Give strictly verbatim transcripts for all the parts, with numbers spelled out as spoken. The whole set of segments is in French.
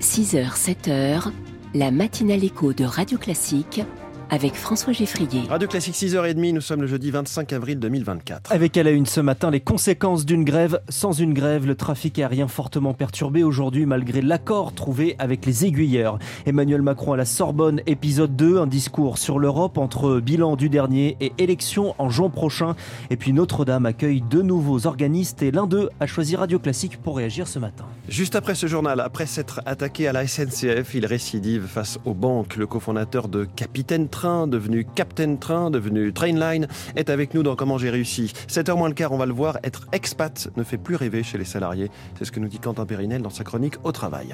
six heures, sept heures, la matinale écho de Radio Classique avec François Geffrier. Radio Classique six heures trente, nous sommes le jeudi vingt-cinq avril deux mille vingt-quatre. Avec à la une ce matin, les conséquences d'une grève. Sans une grève, le trafic aérien fortement perturbé aujourd'hui malgré l'accord trouvé avec les aiguilleurs. Emmanuel Macron à la Sorbonne, épisode deux, un discours sur l'Europe entre bilan du dernier et élection en juin prochain. Et puis Notre-Dame accueille deux nouveaux organistes et l'un d'eux a choisi Radio Classique pour réagir ce matin. Juste après ce journal, après s'être attaqué à la S N C F, il récidive face aux banques. Le cofondateur de Capitaine Train, devenu Captain Train, devenu Trainline, est avec nous dans Comment j'ai réussi. sept heures moins le quart, on va le voir, être expat ne fait plus rêver chez les salariés. C'est ce que nous dit Quentin Périnel dans sa chronique Au Travail.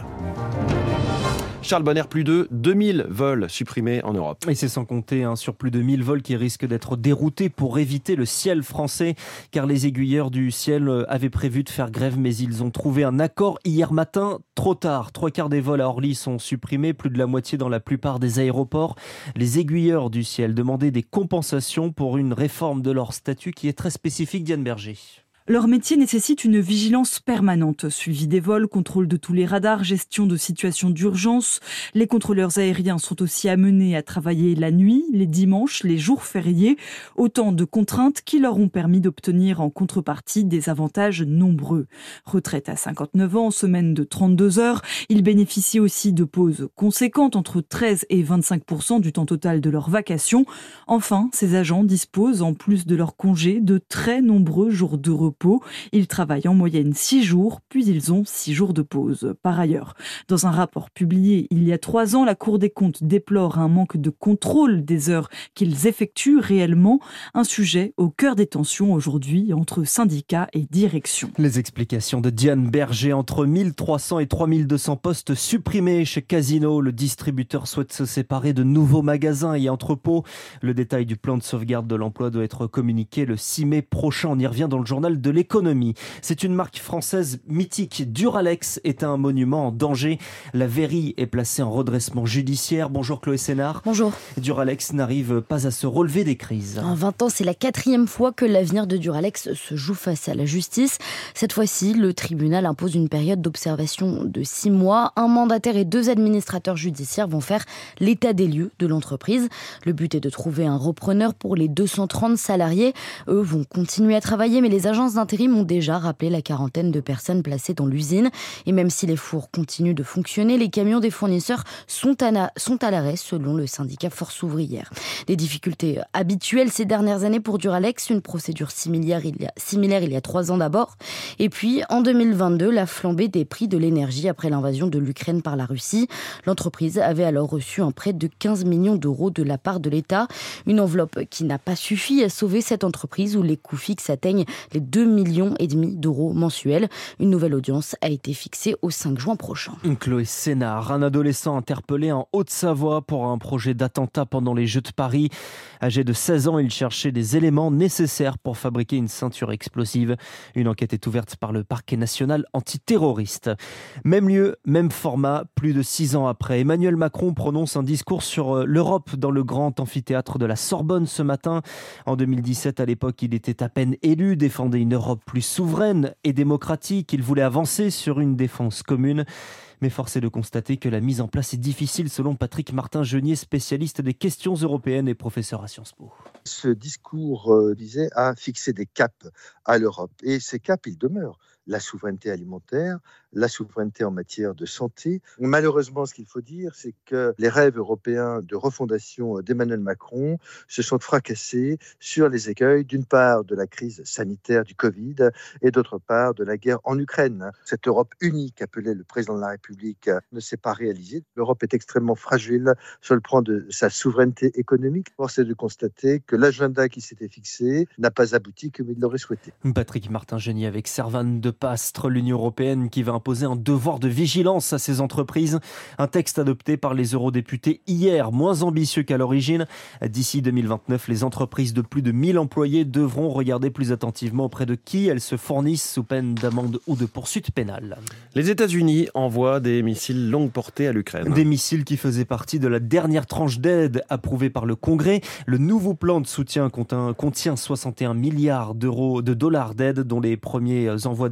Charles Bonner, plus de deux mille vols supprimés en Europe. Et c'est sans compter hein, sur plus de mille vols qui risquent d'être déroutés pour éviter le ciel français, car les aiguilleurs du ciel avaient prévu de faire grève, mais ils ont trouvé un accord hier matin, trop tard. Trois quarts des vols à Orly sont supprimés, plus de la moitié dans la plupart des aéroports. Les aiguilleurs du ciel demandaient des compensations pour une réforme de leur statut qui est très spécifique. Diane Berger. Leur métier nécessite une vigilance permanente, suivi des vols, contrôle de tous les radars, gestion de situations d'urgence. Les contrôleurs aériens sont aussi amenés à travailler la nuit, les dimanches, les jours fériés. Autant de contraintes qui leur ont permis d'obtenir en contrepartie des avantages nombreux. Retraite à cinquante-neuf ans, semaine de trente-deux heures. Ils bénéficient aussi de pauses conséquentes, entre treize et vingt-cinq pour cent du temps total de leurs vacations. Enfin, ces agents disposent, en plus de leurs congés, de très nombreux jours de repos. Ils travaillent en moyenne six jours, puis ils ont six jours de pause. Par ailleurs, dans un rapport publié il y a trois ans, la Cour des comptes déplore un manque de contrôle des heures qu'ils effectuent réellement, un sujet au cœur des tensions aujourd'hui entre syndicats et direction. Les explications de Diane Berger. Entre mille trois cents et trois mille deux cents postes supprimés chez Casino. Le distributeur souhaite se séparer de nouveaux magasins et entrepôts. Le détail du plan de sauvegarde de l'emploi doit être communiqué le six mai prochain. On y revient dans le journal de l'économie. C'est une marque française mythique. Duralex est un monument en danger. La verrie est placée en redressement judiciaire. Bonjour Chloé Sénard. Bonjour. Duralex n'arrive pas à se relever des crises. En vingt ans, c'est la quatrième fois que l'avenir de Duralex se joue face à la justice. Cette fois-ci, le tribunal impose une période d'observation de six mois. Un mandataire et deux administrateurs judiciaires vont faire l'état des lieux de l'entreprise. Le but est de trouver un repreneur pour les deux cent trente salariés. Eux vont continuer à travailler, mais les agences d'intérim ont déjà rappelé la quarantaine de personnes placées dans l'usine. Et même si les fours continuent de fonctionner, les camions des fournisseurs sont à, na- sont à l'arrêt selon le syndicat Force ouvrière. Des difficultés habituelles ces dernières années pour Duralex, une procédure similaire il y a, similaire il y a trois ans d'abord. Et puis en deux mille vingt-deux, la flambée des prix de l'énergie après l'invasion de l'Ukraine par la Russie. L'entreprise avait alors reçu un prêt de quinze millions d'euros de la part de l'État. Une enveloppe qui n'a pas suffi à sauver cette entreprise où les coûts fixes atteignent les deux millions et demi d'euros mensuels. Une nouvelle audience a été fixée au cinq juin prochain. Chloé Sénard, un adolescent interpellé en Haute-Savoie pour un projet d'attentat pendant les Jeux de Paris. Âgé de seize ans, il cherchait des éléments nécessaires pour fabriquer une ceinture explosive. Une enquête est ouverte par le parquet national antiterroriste. Même lieu, même format, plus de six ans après. Emmanuel Macron prononce un discours sur l'Europe dans le grand amphithéâtre de la Sorbonne ce matin. En deux mille dix-sept, à l'époque, il était à peine élu, défendait une Europe plus souveraine et démocratique. Il voulait avancer sur une défense commune. Mais force est de constater que la mise en place est difficile selon Patrick Martin-Genier, spécialiste des questions européennes et professeur à Sciences Po. Ce discours euh, visait à fixer des caps à l'Europe. Et ces caps, ils demeurent. La souveraineté alimentaire, la souveraineté en matière de santé. Malheureusement, ce qu'il faut dire, c'est que les rêves européens de refondation d'Emmanuel Macron se sont fracassés sur les écueils, d'une part de la crise sanitaire du Covid et d'autre part de la guerre en Ukraine. Cette Europe unie qu'appelait le président de la République ne s'est pas réalisée. L'Europe est extrêmement fragile sur le plan de sa souveraineté économique. Force est de constater que l'agenda qui s'était fixé n'a pas abouti comme il l'aurait souhaité. Patrick Martin-Genier avec Servan de Pastre, l'Union européenne qui va imposer un devoir de vigilance à ses entreprises. Un texte adopté par les eurodéputés hier, moins ambitieux qu'à l'origine. D'ici deux mille vingt-neuf, les entreprises de plus de mille employés devront regarder plus attentivement auprès de qui elles se fournissent sous peine d'amende ou de poursuite pénale. Les États-Unis envoient des missiles longue portée à l'Ukraine. Des missiles qui faisaient partie de la dernière tranche d'aide approuvée par le Congrès. Le nouveau plan de soutien contient soixante et un milliards d'euros de dollars d'aide, dont les premiers envois d'armes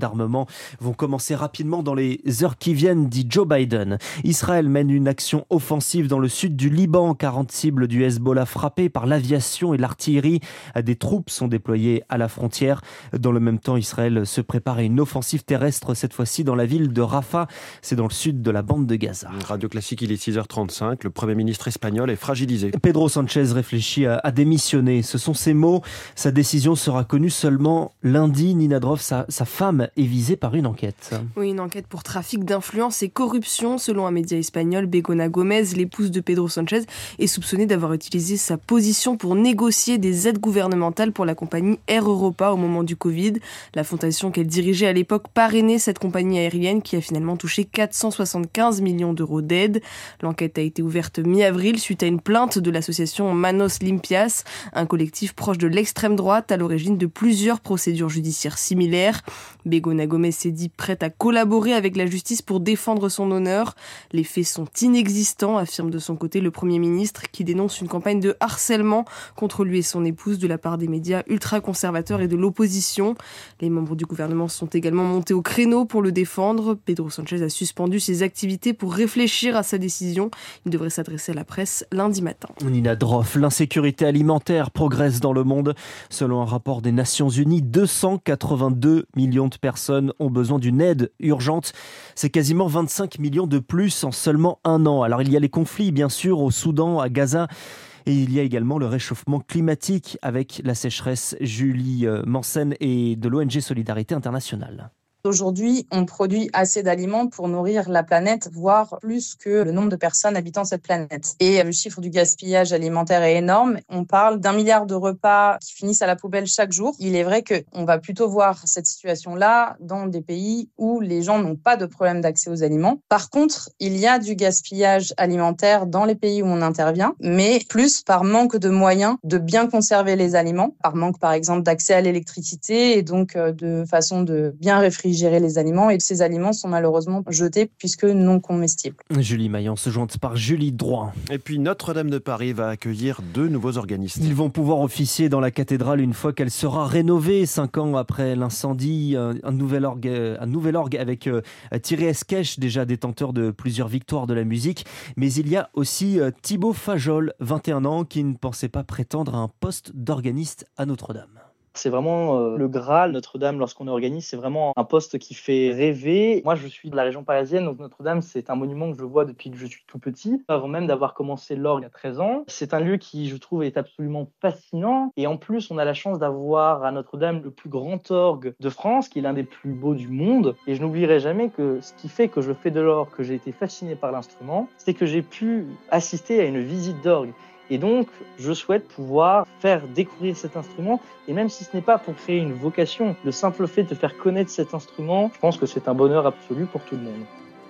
d'armement vont commencer rapidement dans les heures qui viennent, dit Joe Biden. Israël mène une action offensive dans le sud du Liban. quarante cibles du Hezbollah frappées par l'aviation et l'artillerie. Des troupes sont déployées à la frontière. Dans le même temps, Israël se prépare à une offensive terrestre, cette fois-ci dans la ville de Rafah. C'est dans le sud de la bande de Gaza. Radio Classique, il est six heures trente-cinq. Le Premier ministre espagnol est fragilisé. Pedro Sanchez réfléchit à, à démissionner. Ce sont ses mots. Sa décision sera connue seulement lundi. Nina Droff, sa, sa femme, est visée par une enquête. Oui, une enquête pour trafic d'influence et corruption. Selon un média espagnol, Begoña Gómez, l'épouse de Pedro Sanchez, est soupçonnée d'avoir utilisé sa position pour négocier des aides gouvernementales pour la compagnie Air Europa au moment du Covid. La fondation qu'elle dirigeait à l'époque parrainait cette compagnie aérienne qui a finalement touché quatre cent soixante-quinze millions d'euros d'aide. L'enquête a été ouverte mi-avril suite à une plainte de l'association Manos Limpias, un collectif proche de l'extrême droite à l'origine de plusieurs procédures judiciaires similaires. Begoña Gómez s'est dit prête à collaborer avec la justice pour défendre son honneur. Les faits sont inexistants, affirme de son côté le Premier ministre, qui dénonce une campagne de harcèlement contre lui et son épouse de la part des médias ultra-conservateurs et de l'opposition. Les membres du gouvernement sont également montés au créneau pour le défendre. Pedro Sanchez a suspendu ses activités pour réfléchir à sa décision. Il devrait s'adresser à la presse lundi matin. Nina Droff, l'insécurité alimentaire progresse dans le monde. Selon un rapport des Nations Unies, deux cent quatre-vingt-deux millions de personnes ont besoin d'une aide urgente. C'est quasiment vingt-cinq millions de plus en seulement un an. Alors il y a les conflits, bien sûr, au Soudan, à Gaza. Et il y a également le réchauffement climatique avec la sécheresse. Julie Mansen et de l'O N G Solidarité Internationale. Aujourd'hui, on produit assez d'aliments pour nourrir la planète, voire plus que le nombre de personnes habitant cette planète. Et le chiffre du gaspillage alimentaire est énorme. On parle d'un milliard de repas qui finissent à la poubelle chaque jour. Il est vrai qu'on va plutôt voir cette situation-là dans des pays où les gens n'ont pas de problème d'accès aux aliments. Par contre, il y a du gaspillage alimentaire dans les pays où on intervient, mais plus par manque de moyens de bien conserver les aliments, par manque par exemple d'accès à l'électricité et donc de façon de bien réfrigérer gérer les aliments, et ces aliments sont malheureusement jetés puisque non comestibles. Julie Maillan se jointe par Julie Droit. Et puis Notre-Dame de Paris va accueillir deux nouveaux organistes. Ils vont pouvoir officier dans la cathédrale une fois qu'elle sera rénovée. Cinq ans après l'incendie, un, un, nouvel, orgue, un nouvel orgue avec euh, Thierry Esquèche, déjà détenteur de plusieurs victoires de la musique. Mais il y a aussi euh, Thibaut Fajol, vingt et un ans, qui ne pensait pas prétendre à un poste d'organiste à Notre-Dame. C'est vraiment euh, le Graal, Notre-Dame, lorsqu'on est organiste, c'est vraiment un poste qui fait rêver. Moi, je suis de la région parisienne, donc Notre-Dame, c'est un monument que je vois depuis que je suis tout petit, avant même d'avoir commencé l'orgue à treize ans. C'est un lieu qui, je trouve, est absolument fascinant. Et en plus, on a la chance d'avoir à Notre-Dame le plus grand orgue de France, qui est l'un des plus beaux du monde. Et je n'oublierai jamais que ce qui fait que je fais de l'orgue, que j'ai été fasciné par l'instrument, c'est que j'ai pu assister à une visite d'orgue. Et donc, je souhaite pouvoir faire découvrir cet instrument. Et même si ce n'est pas pour créer une vocation, le simple fait de faire connaître cet instrument, je pense que c'est un bonheur absolu pour tout le monde.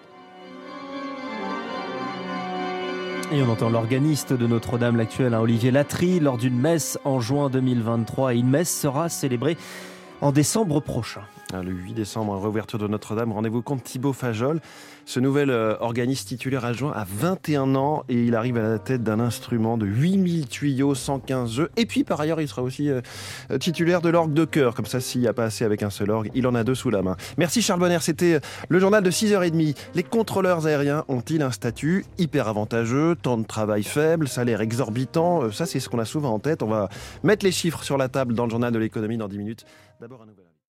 Et on entend l'organiste de Notre-Dame, l'actuel, hein, Olivier Latry, lors d'une messe en juin deux mille vingt-trois. Et une messe sera célébrée en décembre prochain. Le huit décembre, réouverture de Notre-Dame. Rendez-vous compte Thibaut Fajol. Ce nouvel euh, organiste titulaire adjoint a vingt et un ans et il arrive à la tête d'un instrument de huit mille tuyaux, cent quinze jeux. Et puis par ailleurs, il sera aussi euh, titulaire de l'orgue de chœur. Comme ça, s'il n'y a pas assez avec un seul orgue, il en a deux sous la main. Merci Charles Bonner. C'était le journal de six heures trente. Les contrôleurs aériens ont-ils un statut hyper avantageux, temps de travail faible, salaire exorbitant? Ça, c'est ce qu'on a souvent en tête. On va mettre les chiffres sur la table dans le journal de l'économie dans dix minutes. D'abord, un nouvel